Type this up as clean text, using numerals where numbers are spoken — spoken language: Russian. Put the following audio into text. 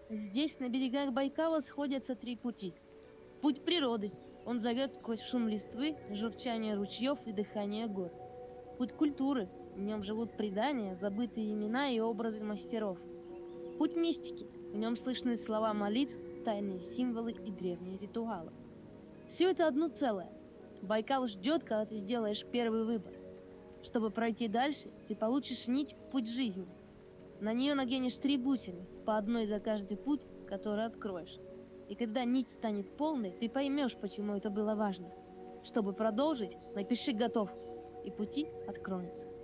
Здесь, на берегах Байкала, сходятся три пути. Путь природы. Он зовет сквозь шум листвы, журчание ручьев и дыхание гор. Путь культуры. В нем живут предания, забытые имена и образы мастеров. Путь мистики. В нем слышны слова молитв, тайные символы и древние ритуалы. Все это одно целое. Байкал ждет, когда ты сделаешь первый выбор. Чтобы пройти дальше, ты получишь нить «Путь жизни». На нее наденешь три бусины, по одной за каждый путь, который откроешь. И когда нить станет полной, ты поймешь, почему это было важно. Чтобы продолжить, напиши «Готов», и пути откроются.